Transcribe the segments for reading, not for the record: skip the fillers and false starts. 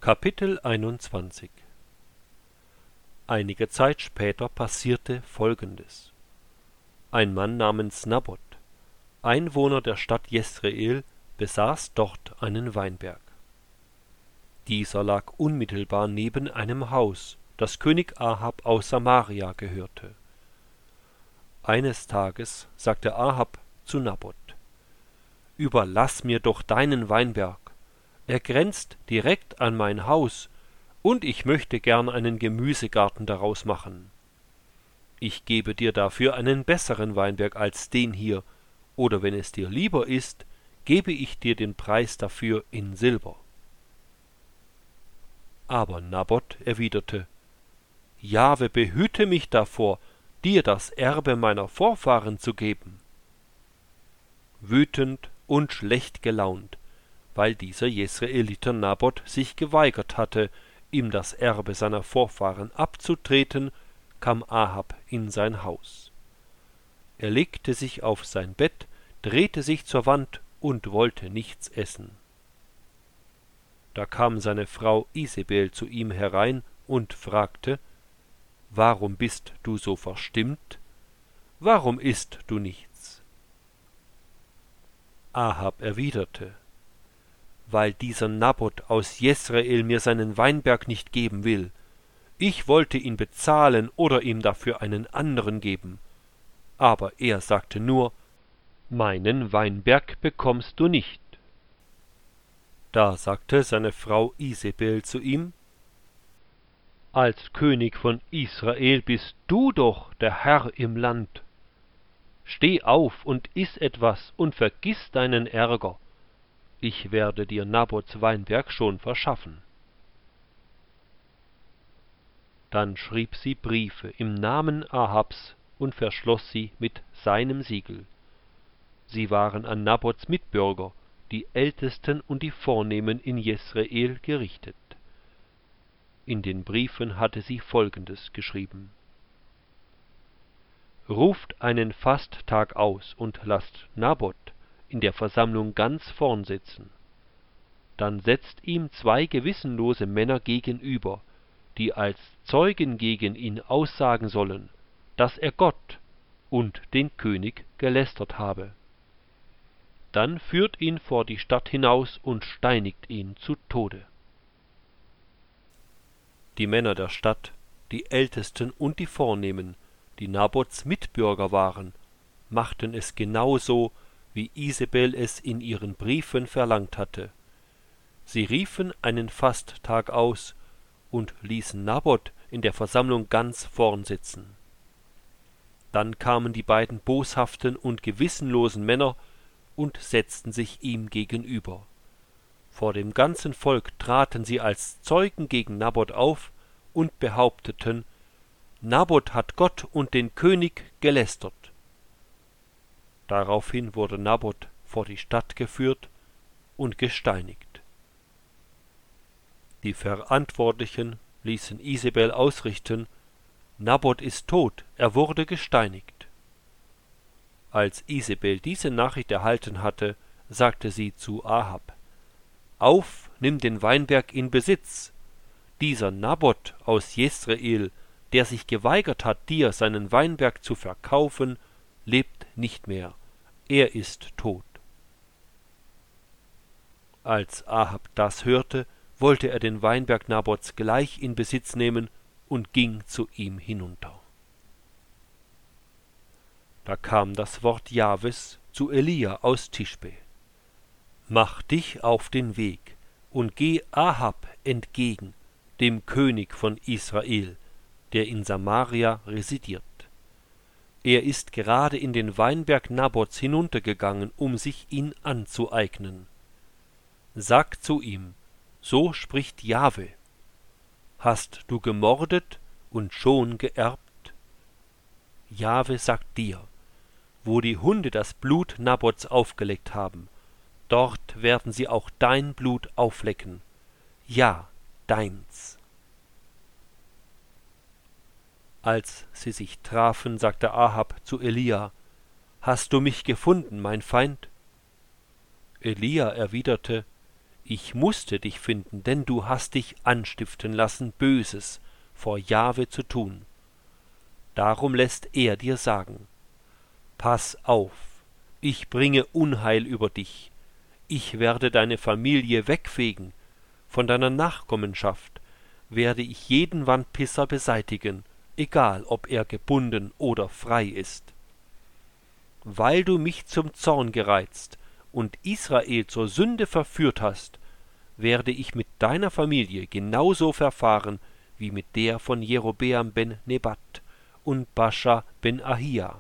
Kapitel 21. Einige Zeit später passierte Folgendes. Ein Mann namens Naboth, Einwohner der Stadt Jesreel, besaß dort einen Weinberg. Dieser lag unmittelbar neben einem Haus, das König Ahab aus Samaria gehörte. Eines Tages sagte Ahab zu Naboth: »Überlass mir doch deinen Weinberg. Er grenzt direkt an mein Haus, und ich möchte gern einen Gemüsegarten daraus machen. Ich gebe dir dafür einen besseren Weinberg als den hier, oder wenn es dir lieber ist, gebe ich dir den Preis dafür in Silber.« Aber Naboth erwiderte: »Jahwe behüte mich davor, dir das Erbe meiner Vorfahren zu geben.« Wütend und schlecht gelaunt, weil dieser Jesreeliter Naboth sich geweigert hatte, ihm das Erbe seiner Vorfahren abzutreten, kam Ahab in sein Haus. Er legte sich auf sein Bett, drehte sich zur Wand und wollte nichts essen. Da kam seine Frau Isebel zu ihm herein und fragte: »Warum bist du so verstimmt? Warum isst du nichts?« Ahab erwiderte: »Weil dieser Naboth aus Jesreel mir seinen Weinberg nicht geben will. Ich wollte ihn bezahlen oder ihm dafür einen anderen geben. Aber er sagte nur: »Meinen Weinberg bekommst du nicht.« Da sagte seine Frau Isebel zu ihm: »Als König von Israel bist du doch der Herr im Land. Steh auf und iss etwas und vergiss deinen Ärger. Ich werde dir Naboths Weinberg schon verschaffen.« Dann schrieb sie Briefe im Namen Ahabs und verschloss sie mit seinem Siegel. Sie waren an Naboths Mitbürger, die Ältesten und die Vornehmen in Jesreel, gerichtet. In den Briefen hatte sie Folgendes geschrieben: »Ruft einen Fasttag aus und lasst Naboth in der Versammlung ganz vorn sitzen. Dann setzt ihm 2 gewissenlose Männer gegenüber, die als Zeugen gegen ihn aussagen sollen, dass er Gott und den König gelästert habe. Dann führt ihn vor die Stadt hinaus und steinigt ihn zu Tode.« Die Männer der Stadt, die Ältesten und die Vornehmen, die Naboths Mitbürger waren, machten es genauso, wie Isebel es in ihren Briefen verlangt hatte. Sie riefen einen Fasttag aus und ließen Naboth in der Versammlung ganz vorn sitzen. Dann kamen die beiden boshaften und gewissenlosen Männer und setzten sich ihm gegenüber. Vor dem ganzen Volk traten sie als Zeugen gegen Naboth auf und behaupteten: »Naboth hat Gott und den König gelästert.« Daraufhin wurde Naboth vor die Stadt geführt und gesteinigt. Die Verantwortlichen ließen Isebel ausrichten: »Naboth ist tot, er wurde gesteinigt.« Als Isebel diese Nachricht erhalten hatte, sagte sie zu Ahab: »Auf, nimm den Weinberg in Besitz. Dieser Naboth aus Jesreel, der sich geweigert hat, dir seinen Weinberg zu verkaufen, lebt nicht mehr, er ist tot.« Als Ahab das hörte, wollte er den Weinberg Naboths gleich in Besitz nehmen und ging zu ihm hinunter. Da kam das Wort Jahwes zu Elia aus Tischbe: »Mach dich auf den Weg und geh Ahab entgegen, dem König von Israel, der in Samaria residiert. Er ist gerade in den Weinberg Naboths hinuntergegangen, um sich ihn anzueignen. Sag zu ihm: So spricht Jahwe: Hast du gemordet und schon geerbt? Jahwe sagt dir: Wo die Hunde das Blut Naboths aufgeleckt haben, dort werden sie auch dein Blut auflecken, ja, deins.« Als sie sich trafen, sagte Ahab zu Elia: »Hast du mich gefunden, mein Feind?« Elia erwiderte: Ich mußte dich finden, denn du hast dich anstiften lassen, Böses vor Jahwe zu tun. Darum lässt er dir sagen: Pass auf, ich bringe Unheil über dich, ich werde deine Familie wegfegen, von deiner Nachkommenschaft werde ich jeden Wandpisser beseitigen, egal ob er gebunden oder frei ist. Weil du mich zum Zorn gereizt und Israel zur Sünde verführt hast, werde ich mit deiner Familie genauso verfahren wie mit der von Jerobeam ben Nebat und Bascha ben Ahia.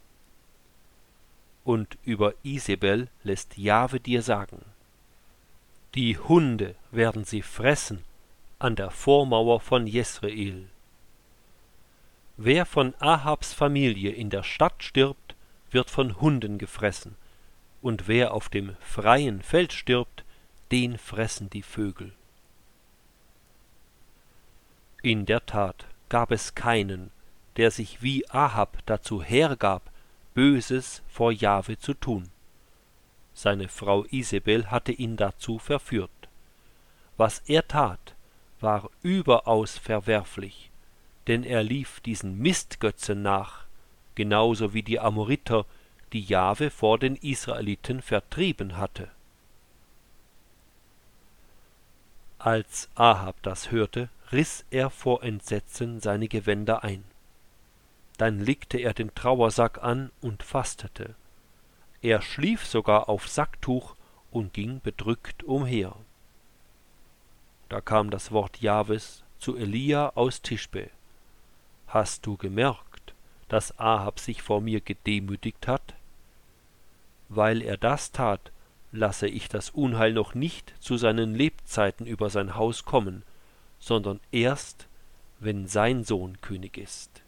Und über Isebel lässt Jahwe dir sagen: Die Hunde werden sie fressen an der Vormauer von Jesreel. Wer von Ahabs Familie in der Stadt stirbt, wird von Hunden gefressen, und wer auf dem freien Feld stirbt, den fressen die Vögel. In der Tat gab es keinen, der sich wie Ahab dazu hergab, Böses vor Jahwe zu tun. Seine Frau Isebel hatte ihn dazu verführt. Was er tat, war überaus verwerflich, denn er lief diesen Mistgötzen nach, genauso wie die Amoriter, die Jahwe vor den Israeliten vertrieben hatte. Als Ahab das hörte, riß er vor Entsetzen seine Gewänder ein. Dann legte er den Trauersack an und fastete. Er schlief sogar auf Sacktuch und ging bedrückt umher. Da kam das Wort Jahwes zu Elia aus Tischbe: Hast du gemerkt, dass Ahab sich vor mir gedemütigt hat? Weil er das tat, lasse ich das Unheil noch nicht zu seinen Lebzeiten über sein Haus kommen, sondern erst, wenn sein Sohn König ist.